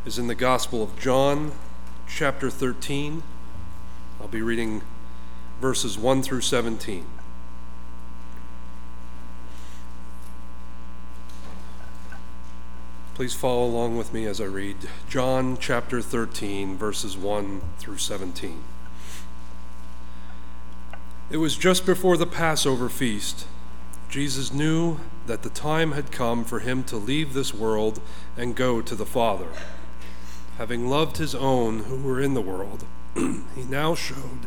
is in the Gospel of John, chapter 13. I'll be reading verses 1 through 17. Please follow along with me as I read John chapter 13, verses 1 through 17. It was just before the Passover feast. Jesus knew that the time had come for him to leave this world and go to the Father. Having loved his own who were in the world, he now showed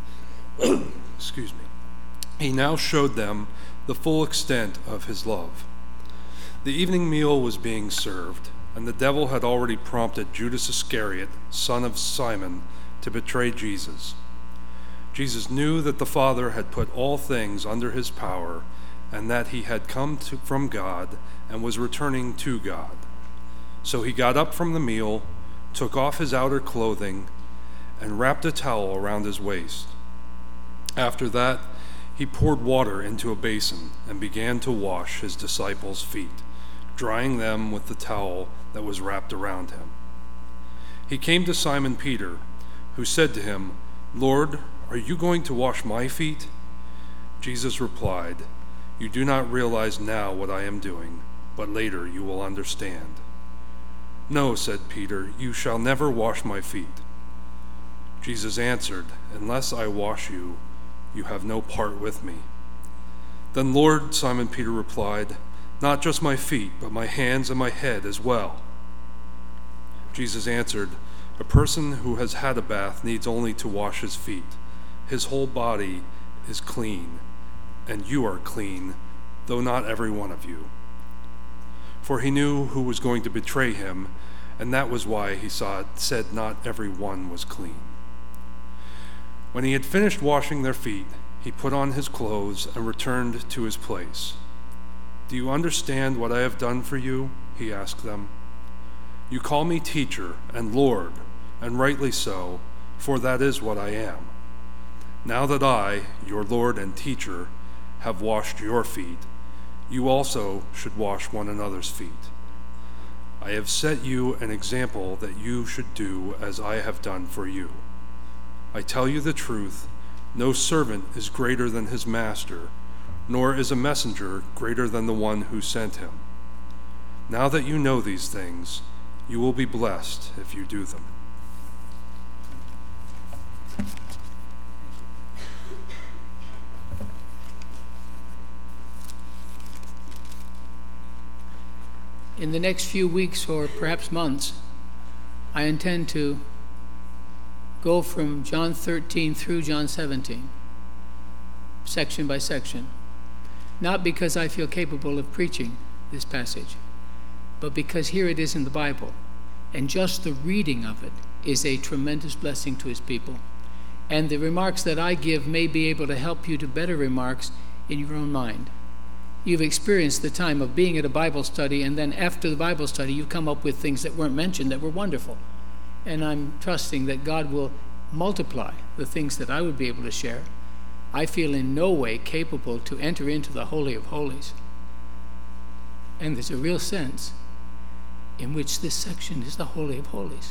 them the full extent of his love. The evening meal was being served, and the devil had already prompted Judas Iscariot, son of Simon, to betray Jesus. Jesus knew that the Father had put all things under his power, and that he had come from God and was returning to God. So he got up from the meal, took off his outer clothing, and wrapped a towel around his waist. After that, he poured water into a basin and began to wash his disciples' feet, drying them with the towel that was wrapped around him. He came to Simon Peter, who said to him, "Lord, are you going to wash my feet?" Jesus replied, "You do not realize now what I am doing, but later you will understand." "No," said Peter, "you shall never wash my feet." Jesus answered, "Unless I wash you, you have no part with me." "Then, Lord," Simon Peter replied, "not just my feet, but my hands and my head as well." Jesus answered, "A person who has had a bath needs only to wash his feet. His whole body is clean, and you are clean, though not every one of you." For he knew who was going to betray him, and that was why he said not every one was clean. When he had finished washing their feet, he put on his clothes and returned to his place. "Do you understand what I have done for you?" he asked them. "You call me teacher and Lord, and rightly so, for that is what I am. Now that I, your Lord and teacher, have washed your feet, you also should wash one another's feet. I have set you an example that you should do as I have done for you. I tell you the truth, no servant is greater than his master, nor is a messenger greater than the one who sent him. Now that you know these things, you will be blessed if you do them." In the next few weeks or perhaps months, I intend to go from John 13 through John 17, section by section. Not because I feel capable of preaching this passage, but because here it is in the Bible, and just the reading of it is a tremendous blessing to his people. And the remarks that I give may be able to help you to better remarks in your own mind. You've experienced the time of being at a Bible study, and then after the Bible study, you come up with things that weren't mentioned that were wonderful. And I'm trusting that God will multiply the things that I would be able to share. I feel in no way capable to enter into the Holy of Holies. And there's a real sense in which this section is the Holy of Holies.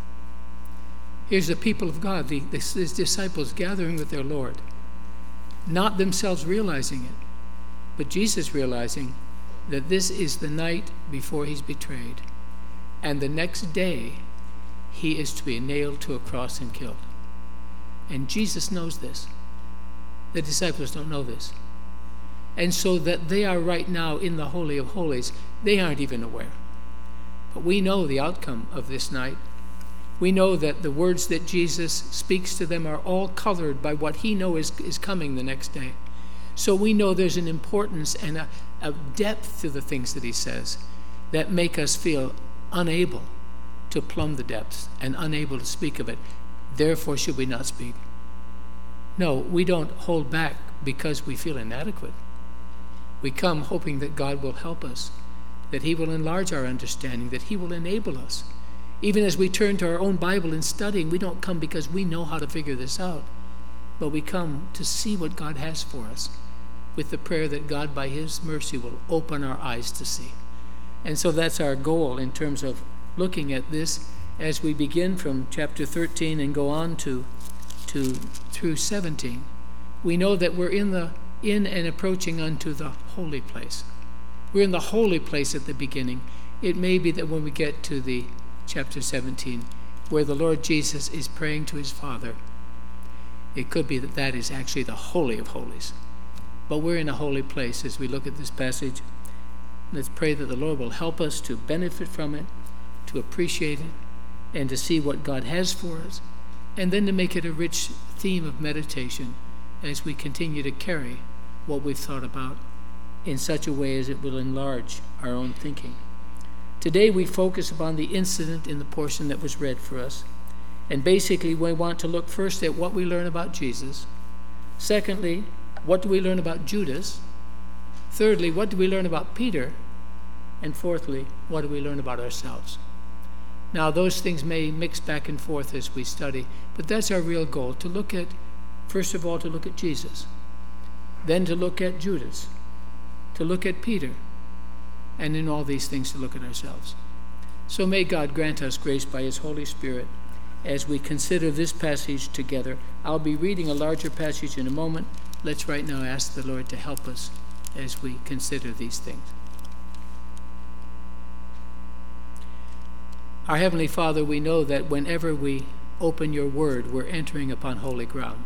Here's the people of God, these disciples gathering with their Lord, not themselves realizing it, but Jesus realizing that this is the night before he's betrayed. And the next day, he is to be nailed to a cross and killed. And Jesus knows this. The disciples don't know this. And so that they are right now in the Holy of Holies, they aren't even aware. But we know the outcome of this night. We know that the words that Jesus speaks to them are all colored by what he knows is coming the next day. So we know there's an importance and a depth to the things that he says that make us feel unable to plumb the depths and unable to speak of it. Therefore, should we not speak? No, we don't hold back because we feel inadequate. We come hoping that God will help us, that he will enlarge our understanding, that he will enable us. Even as we turn to our own Bible and studying, we don't come because we know how to figure this out, but we come to see what God has for us with the prayer that God, by his mercy, will open our eyes to see. And so that's our goal in terms of looking at this as we begin from chapter 13 and go on to through 17, we know that we're in and approaching unto the holy place. We're in the holy place at the beginning. It may be that when we get to the chapter 17, where the Lord Jesus is praying to his Father, it could be that that is actually the Holy of Holies. But we're in a holy place as we look at this passage. Let's pray that the Lord will help us to benefit from it, to appreciate it, and to see what God has for us, and then to make it a rich theme of meditation as we continue to carry what we've thought about in such a way as it will enlarge our own thinking. Today we focus upon the incident in the portion that was read for us. And basically we want to look first at what we learn about Jesus. Secondly, what do we learn about Judas? Thirdly, what do we learn about Peter? And fourthly, what do we learn about ourselves? Now those things may mix back and forth as we study, but that's our real goal, to look at, first of all, to look at Jesus, then to look at Judas, to look at Peter, and in all these things to look at ourselves. So may God grant us grace by his Holy Spirit as we consider this passage together. I'll be reading a larger passage in a moment. Let's right now ask the Lord to help us as we consider these things. Our Heavenly Father, we know that whenever we open your word, we're entering upon holy ground.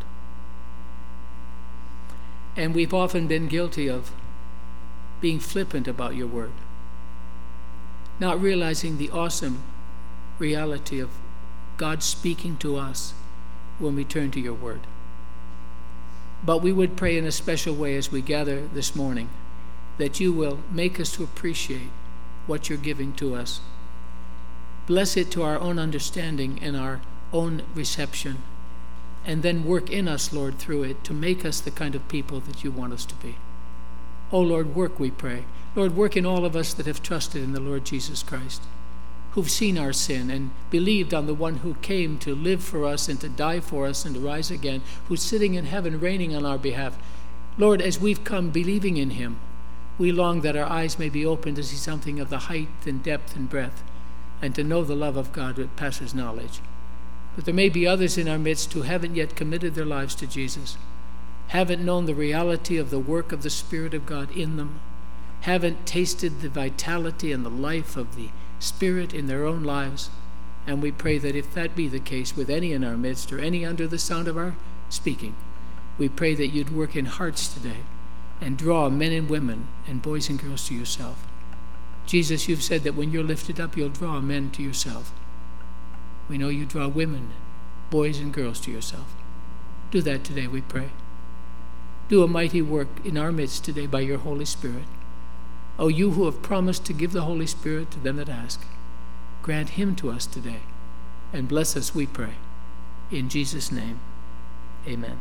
And we've often been guilty of being flippant about your word, not realizing the awesome reality of God speaking to us when we turn to your word. But we would pray in a special way as we gather this morning that you will make us to appreciate what you're giving to us. Bless it to our own understanding and our own reception, and then work in us, Lord, through it to make us the kind of people that you want us to be. Oh, Lord, work, we pray. Lord, work in all of us that have trusted in the Lord Jesus Christ, who've seen our sin and believed on the one who came to live for us and to die for us and to rise again, who's sitting in heaven reigning on our behalf. Lord, as we've come believing in him, we long that our eyes may be open to see something of the height and depth and breadth, and to know the love of God that passes knowledge. But there may be others in our midst who haven't yet committed their lives to Jesus, haven't known the reality of the work of the Spirit of God in them, haven't tasted the vitality and the life of the Spirit in their own lives. And we pray that if that be the case with any in our midst or any under the sound of our speaking, we pray that you'd work in hearts today and draw men and women and boys and girls to yourself. Jesus, you've said that when you're lifted up, you'll draw men to yourself. We know you draw women, boys and girls to yourself. Do that today, we pray. Do a mighty work in our midst today by your Holy Spirit. Oh, you who have promised to give the Holy Spirit to them that ask, grant him to us today, and bless us, we pray. In Jesus' name, amen.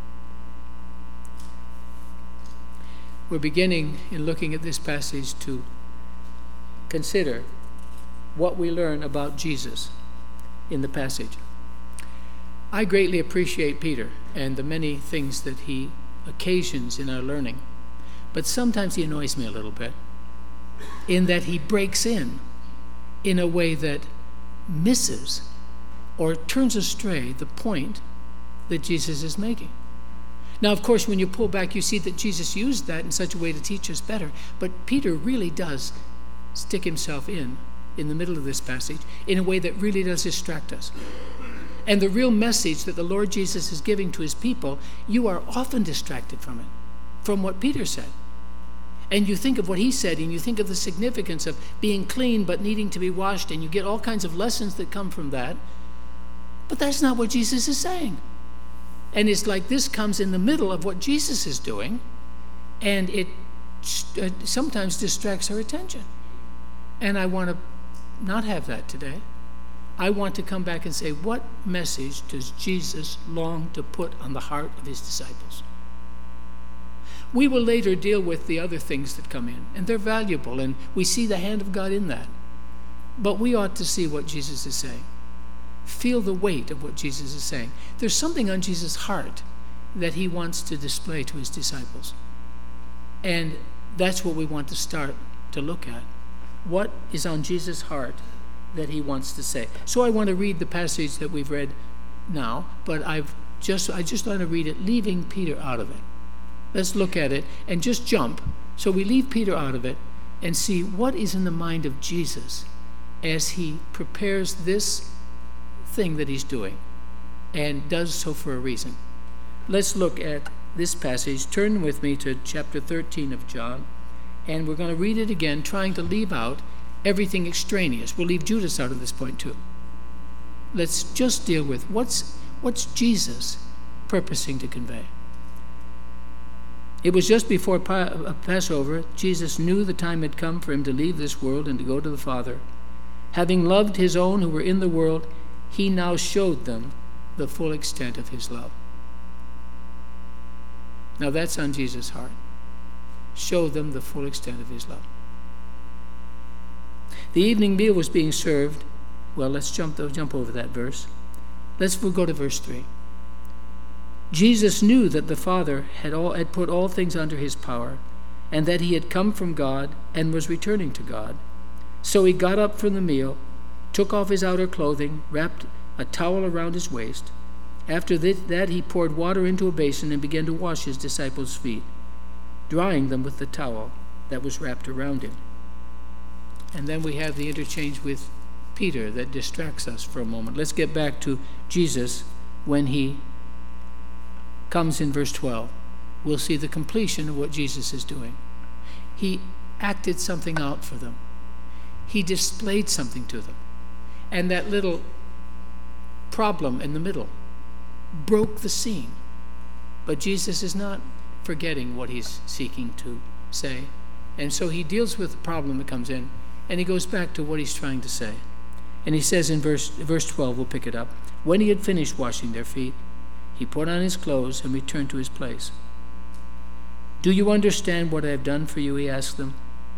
We're beginning in looking at this passage to consider what we learn about Jesus in the passage. I greatly appreciate Peter and the many things that he occasions in our learning, but sometimes he annoys me a little bit in that he breaks in a way that misses or turns astray the point that Jesus is making. Now, of course, when you pull back, you see that Jesus used that in such a way to teach us better, but Peter really does stick himself in the middle of this passage in a way that really does distract us. And the real message that the Lord Jesus is giving to his people, you are often distracted from it, from what Peter said. And you think of what he said, and you think of the significance of being clean but needing to be washed, and you get all kinds of lessons that come from that. But that's not what Jesus is saying. And it's like this comes in the middle of what Jesus is doing, and it sometimes distracts our attention. And I want to not have that today. I want to come back and say, what message does Jesus long to put on the heart of his disciples? We will later deal with the other things that come in, and they're valuable, and we see the hand of God in that. But we ought to see what Jesus is saying. Feel the weight of what Jesus is saying. There's something on Jesus' heart that he wants to display to his disciples. And that's what we want to start to look at. What is on Jesus' heart that he wants to say. So I want to read the passage that we've read now, but I just want to read it, leaving Peter out of it. Let's look at it and just jump. So we leave Peter out of it and see what is in the mind of Jesus as he prepares this thing that he's doing, and does so for a reason. Let's look at this passage. Turn with me to chapter 13 of John, and we're going to read it again, trying to leave out everything extraneous. We'll leave Judas out at this point too. Let's just deal with what's Jesus purposing to convey. It was just before Passover. Jesus knew the time had come for him to leave this world and to go to the Father. Having loved his own who were in the world, he now showed them the full extent of his love. Now that's on Jesus' heart. Show them the full extent of his love. The evening meal was being served. Well, let's jump over that verse. We'll go to verse 3. Jesus knew that the Father had put all things under his power, and that he had come from God and was returning to God. So he got up from the meal, took off his outer clothing, wrapped a towel around his waist. After that he poured water into a basin and began to wash his disciples' feet, drying them with the towel that was wrapped around him. And then we have the interchange with Peter that distracts us for a moment. Let's get back to Jesus when he comes in verse 12. We'll see the completion of what Jesus is doing. He acted something out for them. He displayed something to them. And that little problem in the middle broke the scene. But Jesus is not forgetting what he's seeking to say. And so he deals with the problem that comes in, and he goes back to what he's trying to say. And he says in verse 12, we'll pick it up, when he had finished washing their feet, he put on his clothes and returned to his place. Do you understand what I have done for you? He asked them.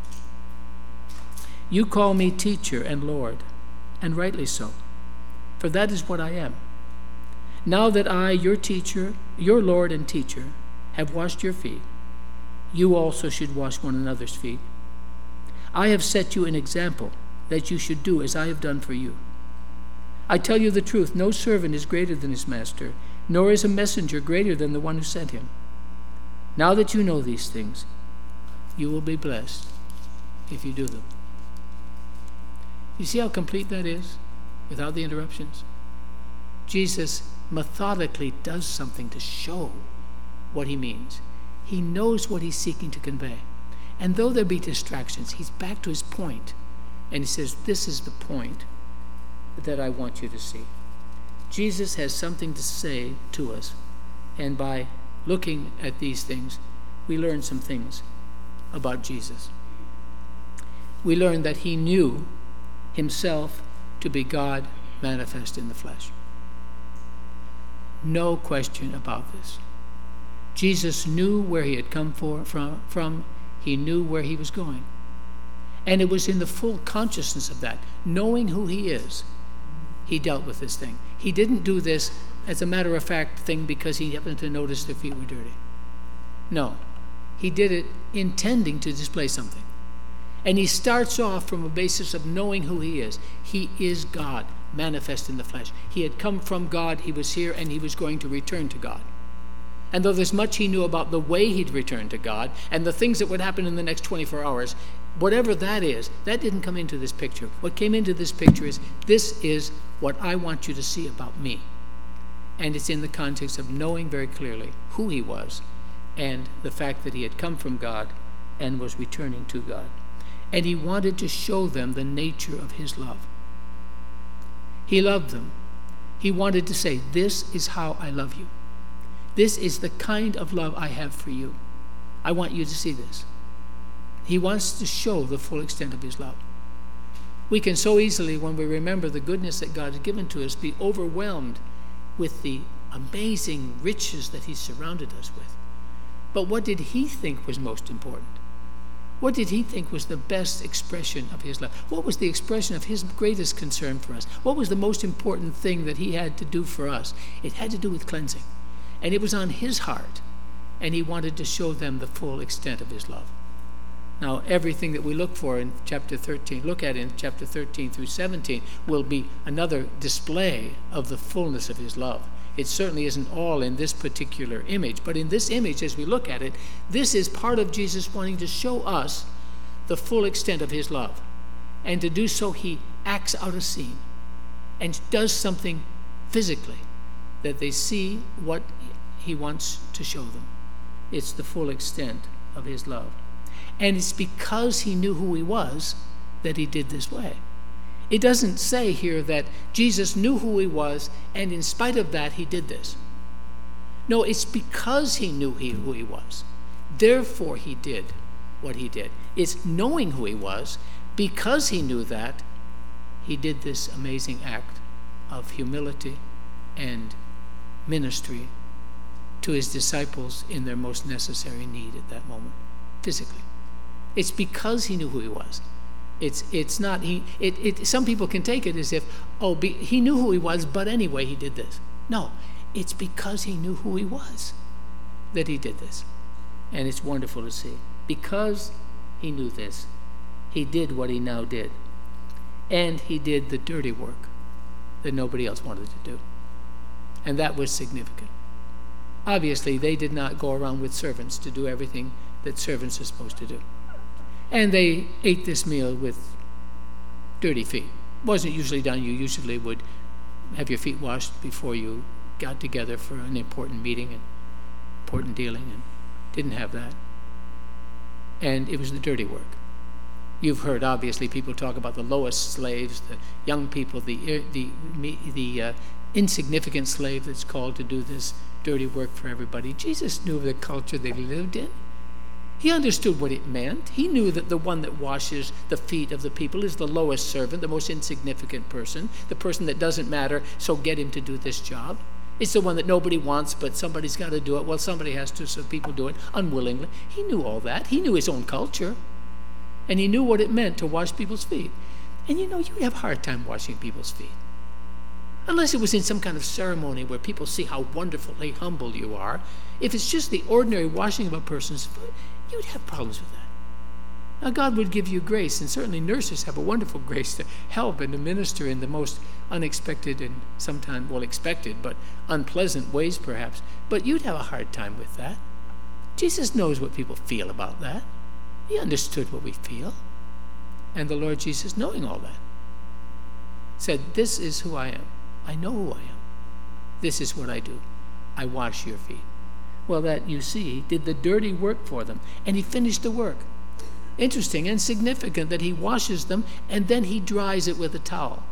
You call me teacher and Lord, and rightly so, for that is what I am. Now that I, your teacher, your Lord and teacher, have washed your feet, you also should wash one another's feet. I have set you an example that you should do as I have done for you. I tell you the truth, no servant is greater than his master, nor is a messenger greater than the one who sent him. Now that you know these things, you will be blessed if you do them. You see how complete that is without the interruptions? Jesus methodically does something to show what he means. He knows what he's seeking to convey. And though there be distractions, he's back to his point. And he says, this is the point that I want you to see. Jesus has something to say to us. And by looking at these things, we learn some things about Jesus. We learn that he knew himself to be God manifest in the flesh. No question about this. Jesus knew where he had come from. He knew where he was going. And it was in the full consciousness of that, knowing who he is, he dealt with this thing. He didn't do this as a matter-of-fact thing because he happened to notice their feet were dirty. No. He did it intending to display something. And he starts off from a basis of knowing who he is. He is God, manifest in the flesh. He had come from God, he was here, and he was going to return to God. And though there's much he knew about the way he'd return to God and the things that would happen in the next 24 hours, whatever that is, that didn't come into this picture. What came into this picture is, this is what I want you to see about me. And it's in the context of knowing very clearly who he was and the fact that he had come from God and was returning to God. And he wanted to show them the nature of his love. He loved them. He wanted to say, this is how I love you. This is the kind of love I have for you. I want you to see this. He wants to show the full extent of his love. We can so easily, when we remember the goodness that God has given to us, be overwhelmed with the amazing riches that he's surrounded us with. But what did he think was most important? What did he think was the best expression of his love? What was the expression of his greatest concern for us? What was the most important thing that he had to do for us? It had to do with cleansing. And it was on his heart. And he wanted to show them the full extent of his love. Now, everything that we look for in chapter 13, look at in chapter 13 through 17, will be another display of the fullness of his love. It certainly isn't all in this particular image, but in this image, as we look at it, this is part of Jesus wanting to show us the full extent of his love. And to do so, he acts out a scene and does something physically that they see what he wants to show them. It's the full extent of his love. And it's because he knew who he was that he did this way. It doesn't say here that Jesus knew who he was, and in spite of that, he did this. No, it's because he knew who he was. Therefore, he did what he did. It's knowing who he was, because he knew that, he did this amazing act of humility and ministry to his disciples in their most necessary need at that moment, physically. It's because he knew who he was. It's not some people can take it as if, he knew who he was, but anyway he did this. No, it's because he knew who he was that he did this. And it's wonderful to see. Because he knew this, he did what he now did. And he did the dirty work that nobody else wanted to do. And that was significant. Obviously, they did not go around with servants to do everything that servants are supposed to do. And they ate this meal with dirty feet. It wasn't usually done. You usually would have your feet washed before you got together for an important meeting and important dealing, and didn't have that. And it was the dirty work. You've heard, obviously, people talk about the lowest slaves, the young people, the insignificant slave that's called to do this dirty work for everybody. Jesus knew the culture they lived in. He understood what it meant. He knew that the one that washes the feet of the people is the lowest servant, the most insignificant person, the person that doesn't matter, so get him to do this job. It's the one that nobody wants, but somebody's got to do it. Well, somebody has to, so people do it unwillingly. He knew all that. He knew his own culture. And he knew what it meant to wash people's feet. And you have a hard time washing people's feet. Unless it was in some kind of ceremony where people see how wonderfully humble you are. If it's just the ordinary washing of a person's foot, you'd have problems with that. Now, God would give you grace, and certainly nurses have a wonderful grace to help and to minister in the most unexpected and sometimes, expected, but unpleasant ways perhaps. But you'd have a hard time with that. Jesus knows what people feel about that. He understood what we feel. And the Lord Jesus, knowing all that, said, this is who I am. I know who I am. This is what I do. I wash your feet. Well, that, you see, did the dirty work for them, and he finished the work. Interesting and significant that he washes them, and then he dries it with a towel.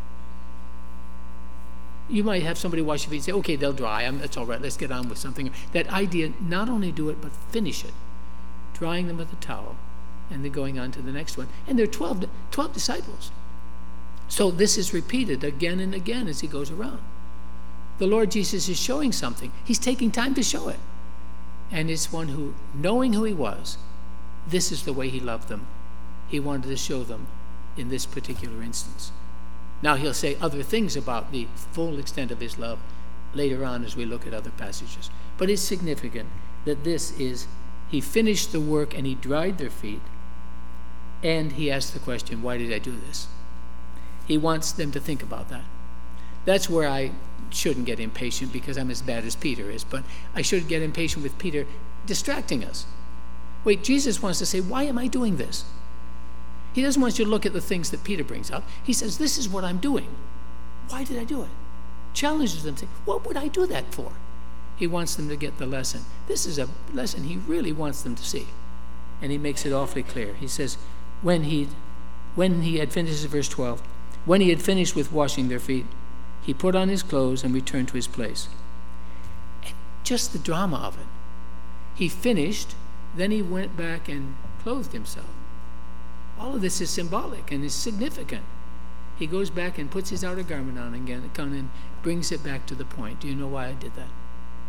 You might have somebody wash your feet and say, okay, they'll dry. That's all right. Let's get on with something. That idea, not only do it, but finish it. Drying them with a towel, and then going on to the next one. And there are 12 disciples. So this is repeated again and again as he goes around. The Lord Jesus is showing something. He's taking time to show it. And it's one who, knowing who he was, this is the way he loved them. He wanted to show them in this particular instance. Now he'll say other things about the full extent of his love later on as we look at other passages. But it's significant that this is, he finished the work and he dried their feet, and he asked the question, why did I do this? He wants them to think about that. That's where I shouldn't get impatient, because I'm as bad as Peter is, but I should get impatient with Peter distracting us. Wait, Jesus wants to say, why am I doing this? He doesn't want you to look at the things that Peter brings up. He says, this is what I'm doing. Why did I do it? Challenges them to say, what would I do that for? He wants them to get the lesson. This is a lesson he really wants them to see. And he makes it awfully clear. He says, when he had finished, verse 12, when he had finished with washing their feet, he put on his clothes and returned to his place. And just the drama of it. He finished, then he went back and clothed himself. All of this is symbolic and is significant. He goes back and puts his outer garment on again and brings it back to the point. Do you know why I did that?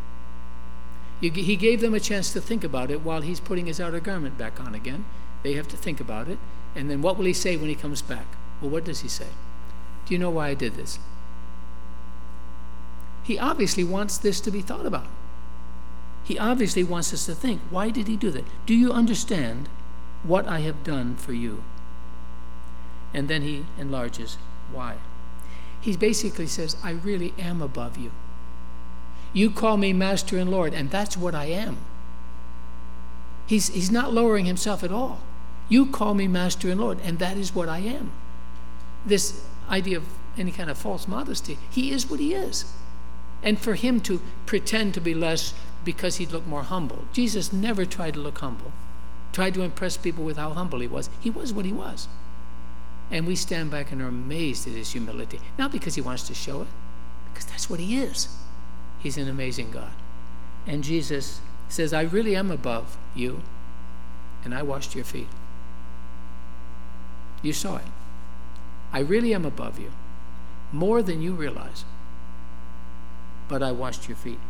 He gave them a chance to think about it while he's putting his outer garment back on again. They have to think about it. And then what will he say when he comes back? Well, what does he say? Do you know why I did this? He obviously wants this to be thought about. He obviously wants us to think, why did he do that? Do you understand what I have done for you. And then he enlarges why. He basically says, I really am above you. You call me Master and Lord, and that's what I am. He's not lowering himself at all. You call me Master and Lord, and that is what I am. This idea of any kind of false modesty, he is what he is. And for him to pretend to be less because he'd look more humble. Jesus never tried to look humble, tried to impress people with how humble he was. He was what he was. And we stand back and are amazed at his humility. Not because he wants to show it, because that's what he is. He's an amazing God. And Jesus says, I really am above you, and I washed your feet. You saw it. I really am above you, more than you realize. But I washed your feet.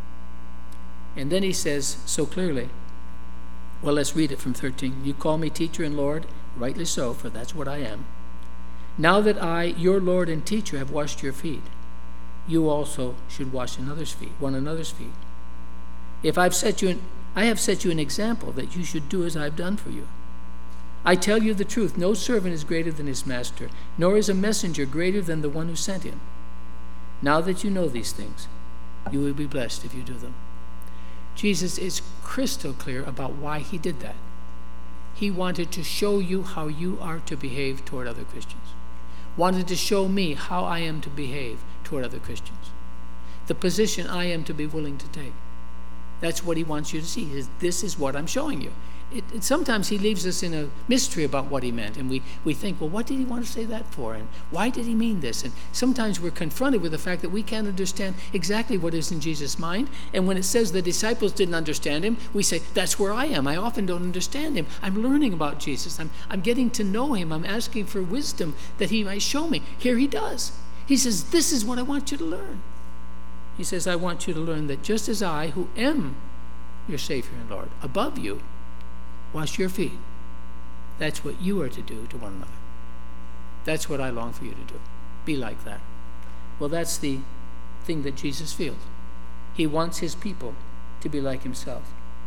And then he says so clearly, well, let's read it from 13. You call me teacher and Lord, rightly so, for that's what I am. Now that I, your Lord and teacher, have washed your feet, you also should wash one another's feet. If I have set you an example that you should do as I've done for you. I tell you the truth, no servant is greater than his master, nor is a messenger greater than the one who sent him. Now that you know these things, you will be blessed if you do them. Jesus is crystal clear about why he did that. He wanted to show you how you are to behave toward other Christians. Wanted to show me how I am to behave toward other Christians. The position I am to be willing to take. That's what he wants you to see. This is what I'm showing you. Sometimes he leaves us in a mystery about what he meant, and we think, well, what did he want to say that for, and why did he mean this? And sometimes we're confronted with the fact that we can't understand exactly what is in Jesus' mind, and when it says the disciples didn't understand him, we say, that's where I am. I often don't understand him. I'm learning about Jesus. I'm getting to know him. I'm asking for wisdom that he might show me. Here he does. He says, this is what I want you to learn. He says, I want you to learn that just as I, who am your Savior and Lord, above you, wash your feet. That's what you are to do to one another. That's what I long for you to do. Be like that. Well, that's the thing that Jesus feels. He wants his people to be like himself.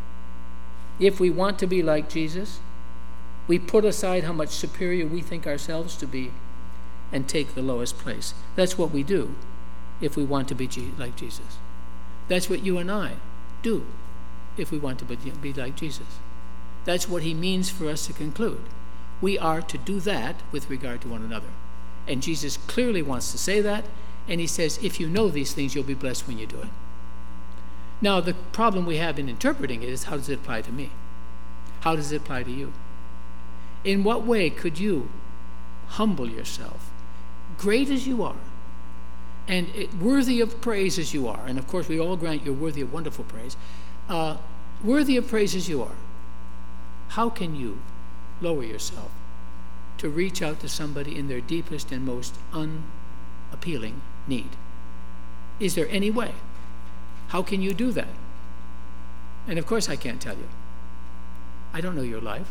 If we want to be like Jesus, we put aside how much superior we think ourselves to be and take the lowest place. That's what we do if we want to be like Jesus. That's what you and I do if we want to be like Jesus. That's what he means for us to conclude. We are to do that with regard to one another. And Jesus clearly wants to say that, and he says, if you know these things, you'll be blessed when you do it. Now, the problem we have in interpreting it is, how does it apply to me? How does it apply to you? In what way could you humble yourself, great as you are, and worthy of praise as you are, and of course we all grant you're worthy of wonderful praise, worthy of praise as you are, how can you lower yourself to reach out to somebody in their deepest and most unappealing need? Is there any way? How can you do that? And of course I can't tell you. I don't know your life.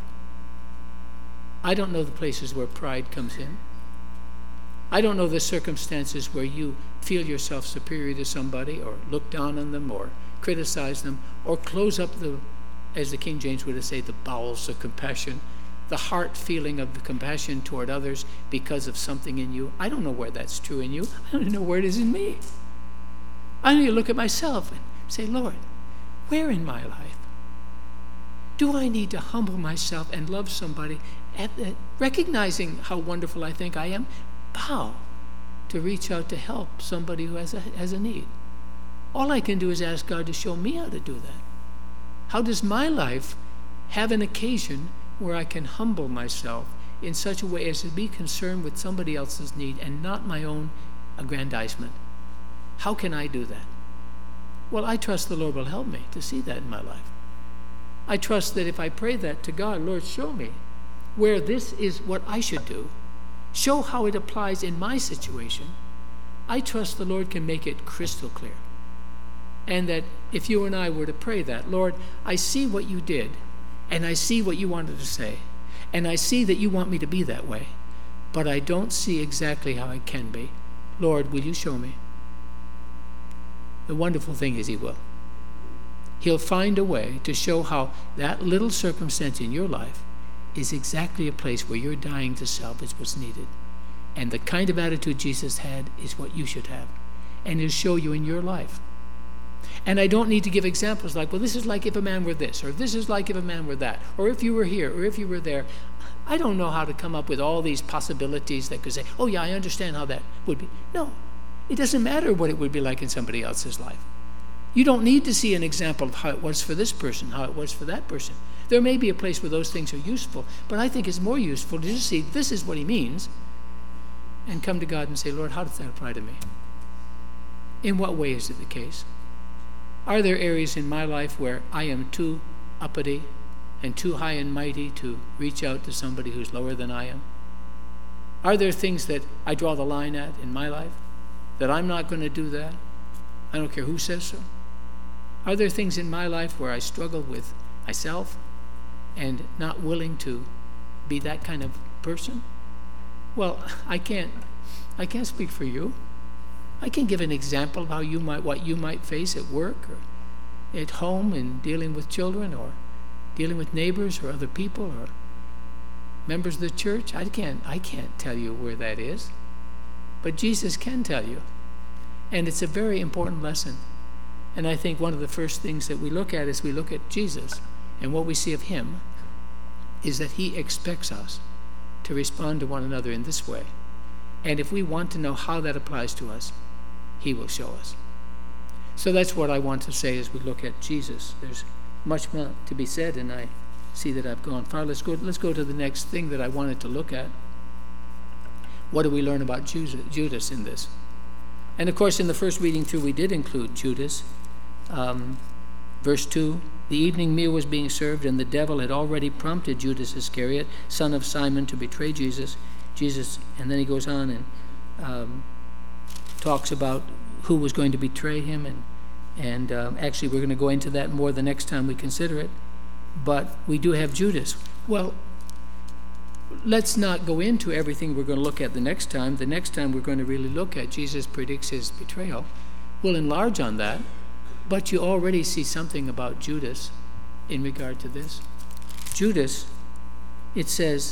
I don't know the places where pride comes in. I don't know the circumstances where you feel yourself superior to somebody, or look down on them, or criticize them, or close up the, as the King James would say, the bowels of compassion, the heart feeling of the compassion toward others because of something in you. I don't know where that's true in you. I don't know where it is in me. I need to look at myself and say, Lord, where in my life do I need to humble myself and love somebody, recognizing how wonderful I think I am, bow to reach out to help somebody who has a need? All I can do is ask God to show me how to do that. How does my life have an occasion where I can humble myself in such a way as to be concerned with somebody else's need and not my own aggrandizement? How can I do that? Well, I trust the Lord will help me to see that in my life. I trust that if I pray that to God, Lord, show me where this is what I should do. Show how it applies in my situation. I trust the Lord can make it crystal clear. And that if you and I were to pray that, Lord, I see what you did, and I see what you wanted to say, and I see that you want me to be that way, but I don't see exactly how I can be. Lord, will you show me? The wonderful thing is he will. He'll find a way to show how that little circumstance in your life is exactly a place where you're dying to self is what's needed. And the kind of attitude Jesus had is what you should have. And it'll show you in your life. And I don't need to give examples like, well, this is like if a man were this, or this is like if a man were that, or if you were here, or if you were there. I don't know how to come up with all these possibilities that could say, oh yeah, I understand how that would be. No, it doesn't matter what it would be like in somebody else's life. You don't need to see an example of how it was for this person, how it was for that person. There may be a place where those things are useful, but I think it's more useful to just see this is what he means and come to God and say, Lord, how does that apply to me? In what way is it the case? Are there areas in my life where I am too uppity and too high and mighty to reach out to somebody who's lower than I am? Are there things that I draw the line at in my life that I'm not going to do that? I don't care who says so. Are there things in my life where I struggle with myself and not willing to be that kind of person? Well, I can't speak for you. I can give an example of what you might face at work or at home in dealing with children or dealing with neighbors or other people or members of the church. I can't tell you where that is, but Jesus can tell you. And it's a very important lesson. And I think one of the first things that we look at as we look at Jesus and what we see of him is that he expects us to respond to one another in this way. And if we want to know how that applies to us, he will show us. So that's what I want to say as we look at Jesus. There's much more to be said, and I see that I've gone far. Let's go to the next thing that I wanted to look at. What do we learn about Judas in this? And of course, in the first reading through, we did include Judas. Verse 2, the evening meal was being served, and the devil had already prompted Judas Iscariot, son of Simon, to betray Jesus. And then he goes on and talks about who was going to betray him. And actually, we're going to go into that more the next time we consider it. But we do have Judas. Well, let's not go into everything we're going to look at the next time. The next time we're going to really look at Jesus predicts his betrayal. We'll enlarge on that. But you already see something about Judas in regard to this. Judas, it says,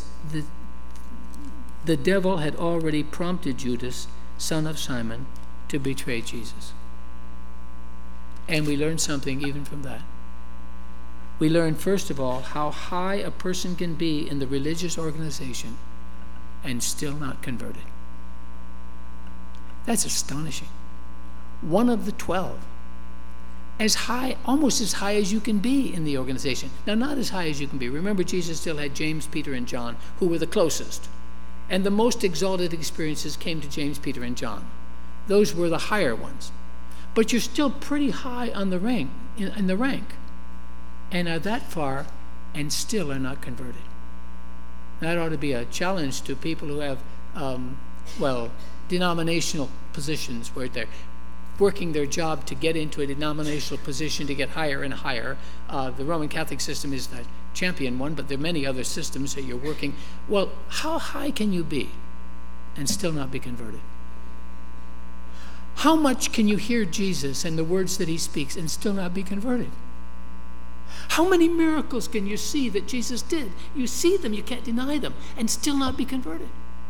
the devil had already prompted Judas, son of Simon, to betray Jesus. And we learn something even from that. We learn, first of all, how high a person can be in the religious organization and still not converted. That's astonishing. One of the 12. As high, almost as high as you can be in the organization. Now, not as high as you can be. Remember, Jesus still had James, Peter, and John, who were the closest. And the most exalted experiences came to James, Peter, and John. Those were the higher ones. But you're still pretty high on the rank, in the rank, and are that far and still are not converted. That ought to be a challenge to people who have, denominational positions where they're working their job to get into a denominational position to get higher and higher. The Roman Catholic system is the champion one, but there are many other systems that you're working. Well, how high can you be and still not be converted? How much can you hear Jesus and the words that he speaks and still not be converted? How many miracles can you see that Jesus did? You see them, you can't deny them, and still not be converted.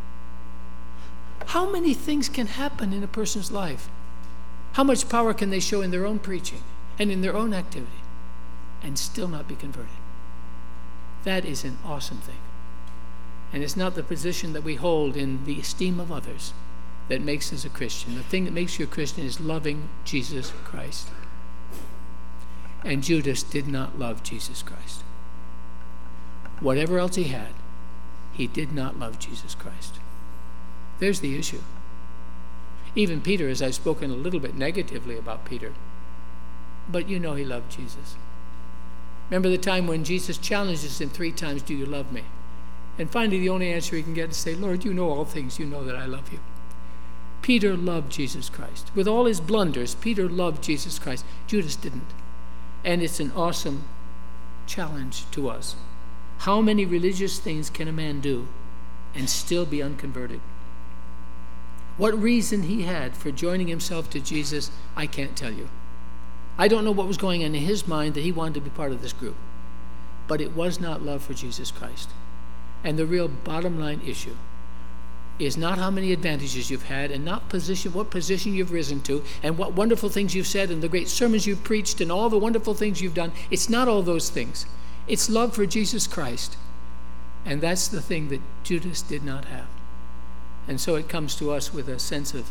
How many things can happen in a person's life? How much power can they show in their own preaching and in their own activity and still not be converted? That is an awesome thing. And it's not the position that we hold in the esteem of others that makes us a Christian. The thing that makes you a Christian is loving Jesus Christ. And Judas did not love Jesus Christ. Whatever else he had, he did not love Jesus Christ. There's the issue. Even Peter, as I've spoken a little bit negatively about Peter, but you know he loved Jesus. Remember the time when Jesus challenges him 3 times, do you love me? And finally the only answer he can get is say, Lord, you know all things, you know that I love you. Peter loved Jesus Christ. With all his blunders, Peter loved Jesus Christ. Judas didn't. And it's an awesome challenge to us. How many religious things can a man do and still be unconverted? What reason he had for joining himself to Jesus, I can't tell you. I don't know what was going on in his mind that he wanted to be part of this group. But it was not love for Jesus Christ. And the real bottom line issue is not how many advantages you've had, and not what position you've risen to, and what wonderful things you've said, and the great sermons you've preached, and all the wonderful things you've done. It's not all those things. It's love for Jesus Christ. And that's the thing that Judas did not have. And so it comes to us with a sense of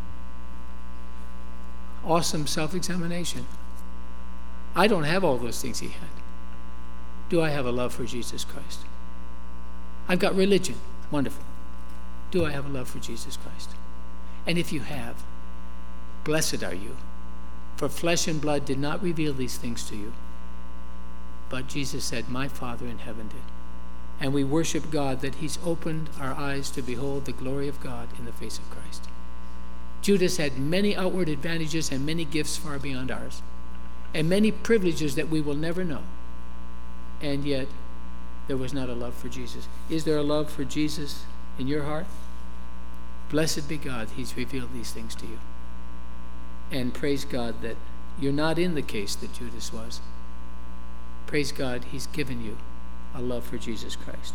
awesome self-examination. I don't have all those things he had. Do I have a love for Jesus Christ? I've got religion. Wonderful. Do I have a love for Jesus Christ? And if you have, blessed are you. For flesh and blood did not reveal these things to you, but Jesus said, my Father in heaven did. And we worship God that he's opened our eyes to behold the glory of God in the face of Christ. Judas had many outward advantages and many gifts far beyond ours, and many privileges that we will never know. And yet, there was not a love for Jesus. Is there a love for Jesus in your heart? Blessed be God, he's revealed these things to you. And praise God that you're not in the case that Judas was. Praise God, he's given you a love for Jesus Christ.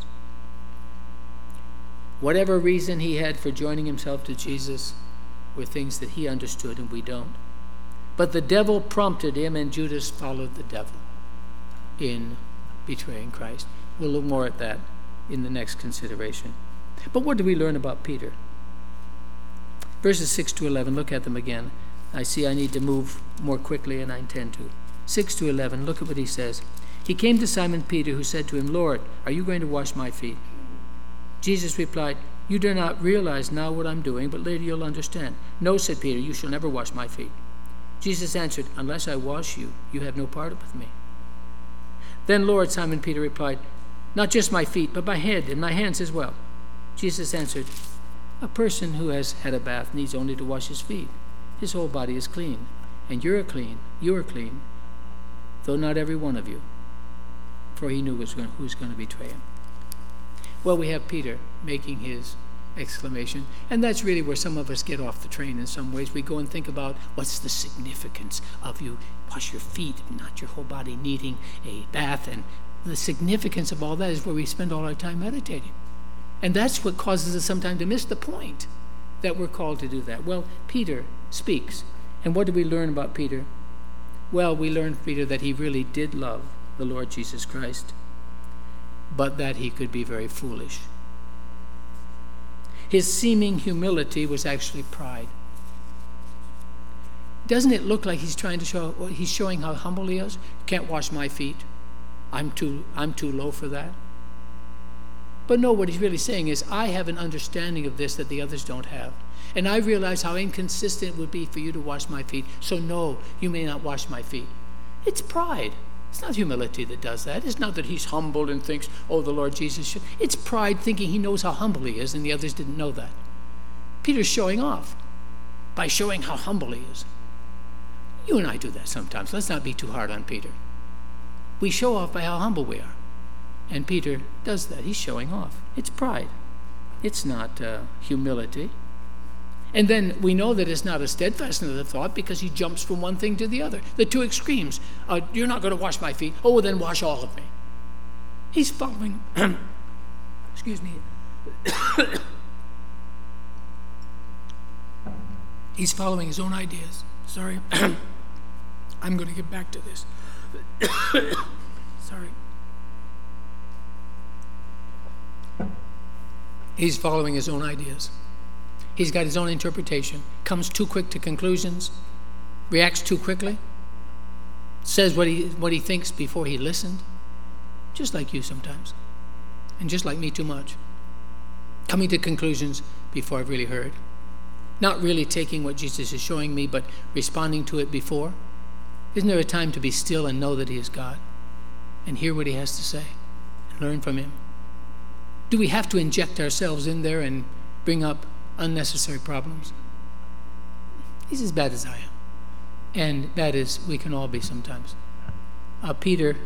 Whatever reason he had for joining himself to Jesus were things that he understood and we don't. But the devil prompted him, and Judas followed the devil in betraying Christ. We'll look more at that in the next consideration. But what do we learn about Peter? Verses 6 to 11, look at them again. I see I need to move more quickly, and I intend to. 6 to 11, look at what he says. He came to Simon Peter, who said to him, Lord, are you going to wash my feet? Jesus replied, you do not realize now what I'm doing, but later you'll understand. No, said Peter, you shall never wash my feet. Jesus answered, unless I wash you, you have no part with me. Then, Lord, Simon Peter replied, not just my feet, but my head and my hands as well. Jesus answered, a person who has had a bath needs only to wash his feet. His whole body is clean, and you are clean, though not every one of you. For he knew who's going to betray him. Well, we have Peter making his exclamation, and that's really where some of us get off the train in some ways. We go and think about what's the significance of you wash your feet, not your whole body needing a bath, and the significance of all that is where we spend all our time meditating. And that's what causes us sometimes to miss the point that we're called to do that. Well, Peter speaks, and what do we learn about Peter? Well, we learn, Peter, that he really did love the Lord Jesus Christ, but that he could be very foolish. His seeming humility was actually pride. Doesn't it look like he's showing how humble he is? Can't wash my feet. I'm too low for that. But no, what he's really saying is, I have an understanding of this that the others don't have. And I realize how inconsistent it would be for you to wash my feet. So no, you may not wash my feet. It's pride. It's not humility that does that. It's not that he's humbled and thinks, oh, the Lord Jesus should. It's pride thinking he knows how humble he is and the others didn't know that. Peter's showing off by showing how humble he is. You and I do that sometimes. Let's not be too hard on Peter. We show off by how humble we are. And Peter does that. He's showing off. It's pride. It's not humility. And then we know that it's not a steadfastness of thought because he jumps from one thing to the other. The two extremes. You're not going to wash my feet. Oh, well, then wash all of me. He's following, excuse me. He's following his own ideas. Sorry. I'm going to get back to this. Sorry. He's following his own ideas. He's got his own interpretation, comes too quick to conclusions, reacts too quickly, says what he thinks before he listened, just like you sometimes, and just like me too much. Coming to conclusions before I've really heard. Not really taking what Jesus is showing me, but responding to it before. Isn't there a time to be still and know that he is God and hear what he has to say and learn from him? Do we have to inject ourselves in there and bring up unnecessary problems? He's as bad as I am. And bad as we can all be sometimes. Peter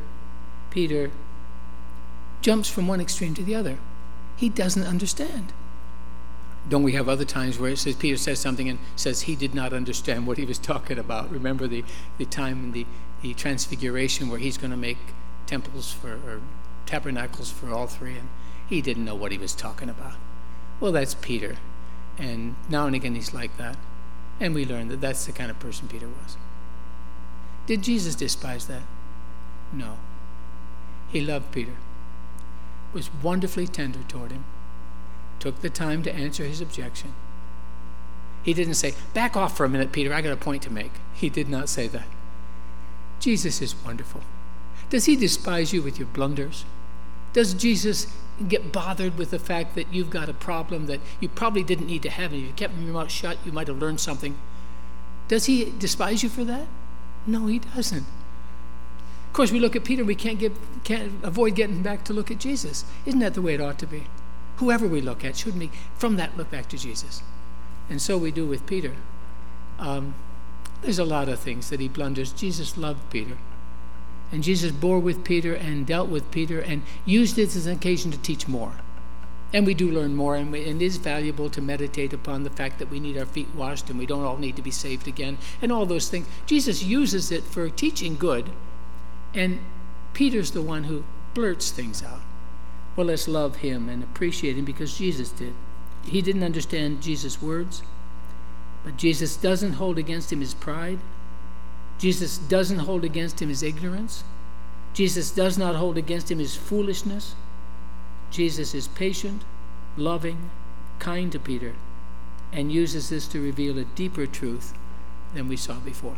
jumps from one extreme to the other. He doesn't understand. Don't we have other times where it says Peter says something and says he did not understand what he was talking about? Remember the time in the transfiguration where he's going to make temples or tabernacles for all three, he didn't know what he was talking about. Well, that's Peter. And now and again he's like that. And we learn that that's the kind of person Peter was. Did Jesus despise that? No. He loved Peter, was wonderfully tender toward him, took the time to answer his objection. He didn't say, back off for a minute, Peter, I got a point to make. He did not say that. Jesus is wonderful. Does he despise you with your blunders? Does Jesus get bothered with the fact that you've got a problem that you probably didn't need to have, and if you kept your mouth shut, you might have learned something? Does he despise you for that? No, he doesn't. Of course, we look at Peter, we can't avoid getting back to look at Jesus. Isn't that the way it ought to be? Whoever we look at, shouldn't we, from that, look back to Jesus? And so we do with Peter. There's a lot of things that he blunders. Jesus loved Peter. And Jesus bore with Peter and dealt with Peter and used it as an occasion to teach more. And we do learn more, and it is valuable to meditate upon the fact that we need our feet washed and we don't all need to be saved again, and all those things. Jesus uses it for teaching good, and Peter's the one who blurts things out. Well, let's love him and appreciate him because Jesus did. He didn't understand Jesus' words, but Jesus doesn't hold against him his pride. Jesus doesn't hold against him his ignorance. Jesus does not hold against him his foolishness. Jesus is patient, loving, kind to Peter, and uses this to reveal a deeper truth than we saw before.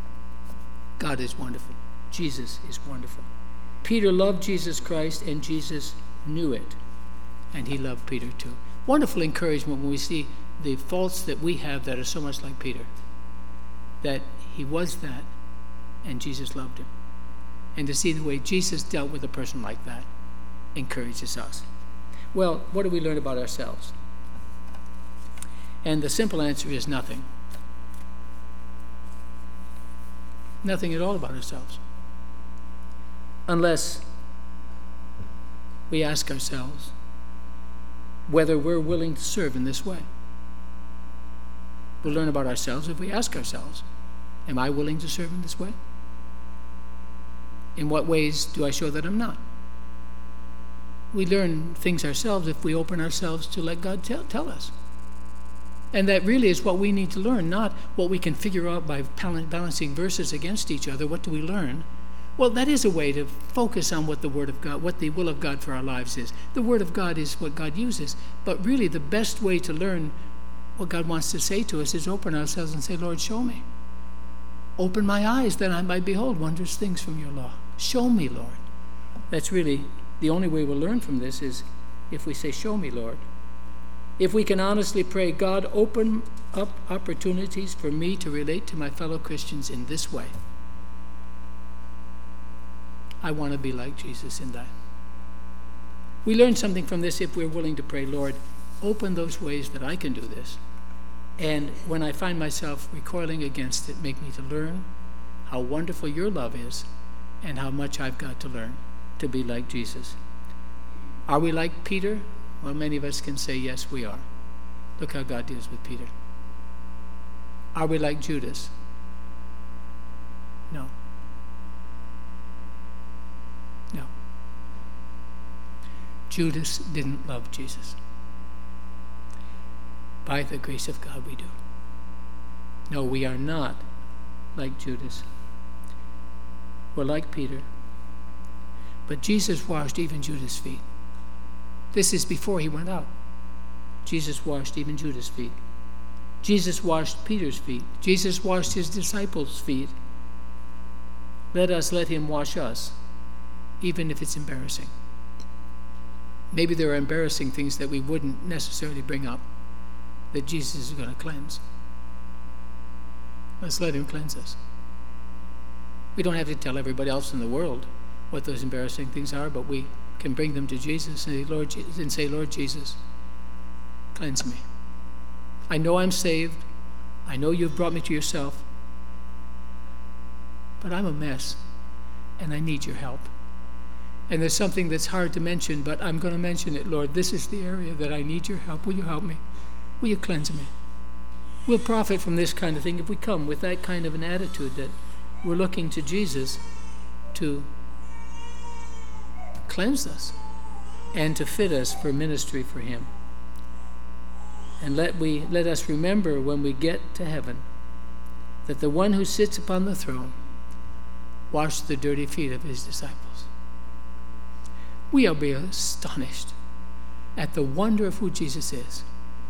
God is wonderful. Jesus is wonderful. Peter loved Jesus Christ, and Jesus knew it, and he loved Peter too. Wonderful encouragement when we see the faults that we have that are so much like Peter, that he was that, and Jesus loved him. And to see the way Jesus dealt with a person like that encourages us. Well, what do we learn about ourselves? And the simple answer is nothing. Nothing at all about ourselves. Unless we ask ourselves whether we're willing to serve in this way. We'll learn about ourselves if we ask ourselves, am I willing to serve in this way? In what ways do I show that I'm not? We learn things ourselves if we open ourselves to let God tell us. And that really is what we need to learn, not what we can figure out by balancing verses against each other. What do we learn? Well, that is a way to focus on what the Word of God, what the will of God for our lives is. The Word of God is what God uses. But really the best way to learn what God wants to say to us is open ourselves and say, Lord, show me. Open my eyes that I might behold wondrous things from your law. Show me, Lord. That's really the only way we'll learn from this is if we say, show me, Lord. If we can honestly pray, God, open up opportunities for me to relate to my fellow Christians in this way. I want to be like Jesus in that. We learn something from this if we're willing to pray, Lord, open those ways that I can do this. And when I find myself recoiling against it, make me to learn how wonderful your love is and how much I've got to learn to be like Jesus. Are we like Peter? Well, many of us can say, yes, we are. Look how God deals with Peter. Are we like Judas? No. No. Judas didn't love Jesus. By the grace of God, we do. No, we are not like Judas. We're like Peter. But Jesus washed even Judas' feet. This is before he went out. Jesus washed even Judas' feet. Jesus washed Peter's feet. Jesus washed his disciples' feet. Let him wash us, even if it's embarrassing. Maybe there are embarrassing things that we wouldn't necessarily bring up that Jesus is going to cleanse. Let's let him cleanse us. We don't have to tell everybody else in the world what those embarrassing things are, but we can bring them to Jesus and say, Lord Jesus, cleanse me. I know I'm saved. I know you've brought me to yourself, but I'm a mess, and I need your help. And there's something that's hard to mention, but I'm going to mention it, Lord. This is the area that I need your help. Will you help me? Will you cleanse me? We'll profit from this kind of thing if we come with that kind of an attitude that we're looking to Jesus to cleanse us. and to fit us for ministry for him. And let us remember when we get to heaven that the one who sits upon the throne washed the dirty feet of his disciples. We will be astonished at the wonder of who Jesus is,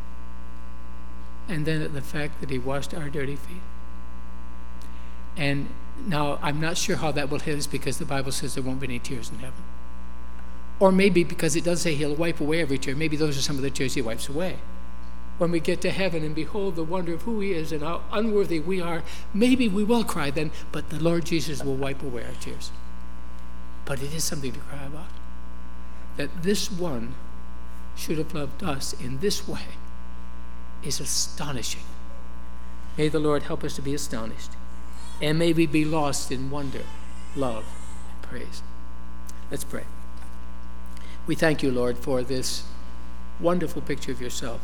and then at the fact that he washed our dirty feet. And now, I'm not sure how that will hit us, because the Bible says there won't be any tears in heaven. Or maybe because it does say he'll wipe away every tear. Maybe those are some of the tears he wipes away. When we get to heaven and behold the wonder of who he is and how unworthy we are, maybe we will cry then, but the Lord Jesus will wipe away our tears. But it is something to cry about. That this one should have loved us in this way is astonishing. May the Lord help us to be astonished. And may we be lost in wonder, love, and praise. Let's pray. We thank you, Lord, for this wonderful picture of yourself.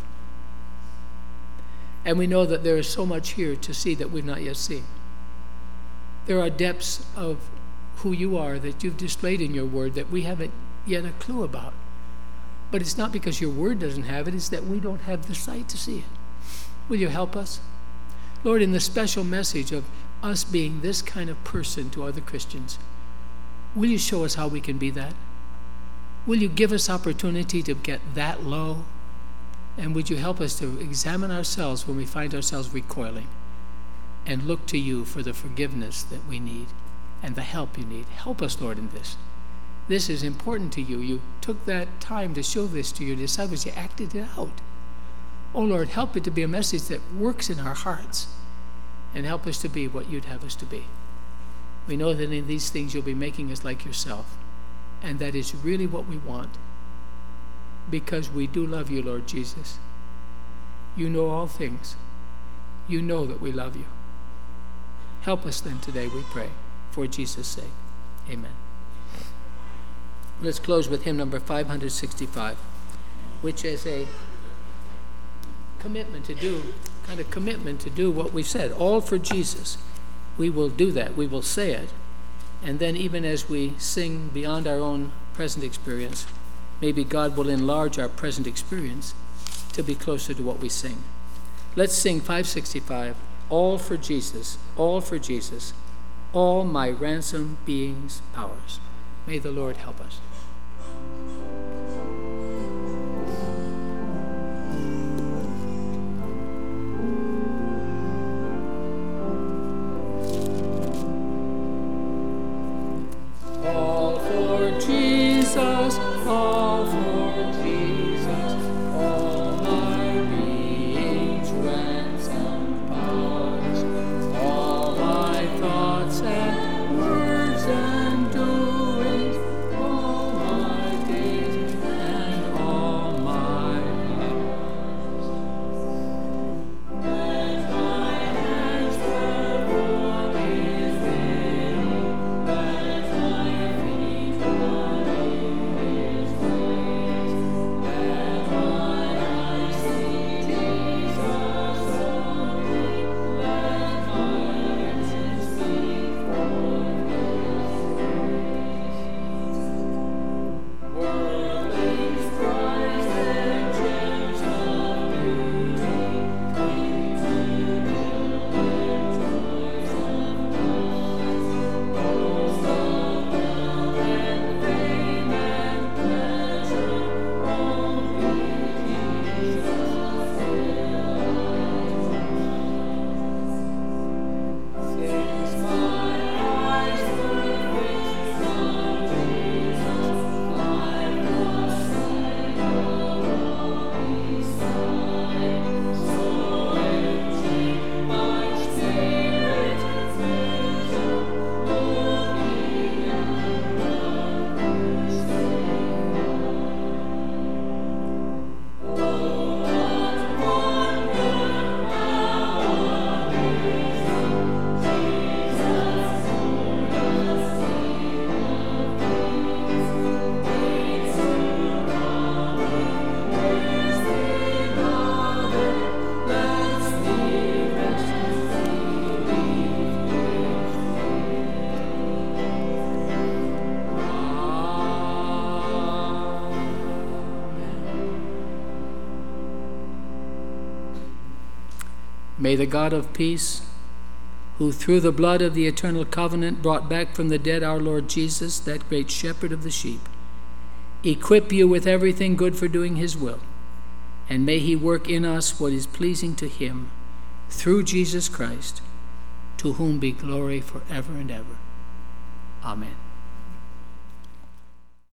And we know that there is so much here to see that we've not yet seen. There are depths of who you are that you've displayed in your word that we haven't yet a clue about. But it's not because your word doesn't have it, it's that we don't have the sight to see it. Will you help us? Lord, in the special message of us being this kind of person to other Christians, will you show us how we can be that? Will you give us opportunity to get that low? And would you help us to examine ourselves when we find ourselves recoiling and look to you for the forgiveness that we need and the help you need? Help us, Lord, in this. This is important to you. You took that time to show this to your disciples. You acted it out. Oh, Lord, help it to be a message that works in our hearts, and help us to be what you'd have us to be. We know that in these things you'll be making us like yourself, and that is really what we want, because we do love you, Lord Jesus. You know all things. You know that we love you. Help us then today, we pray, for Jesus' sake. Amen. Let's close with hymn number 565, which is a commitment to do what we've said, all for Jesus. We will do that. We will say it. And then even as we sing beyond our own present experience, maybe God will enlarge our present experience to be closer to what we sing. Let's sing 565, all for Jesus, all for Jesus, all my ransom being's powers. May the Lord help us. All for Jesus, all my being's ransom powers, all my thoughts and words and doings, all May the God of peace, who through the blood of the eternal covenant brought back from the dead our Lord Jesus, that great shepherd of the sheep, equip you with everything good for doing his will, and may he work in us what is pleasing to him, through Jesus Christ, to whom be glory forever and ever. Amen.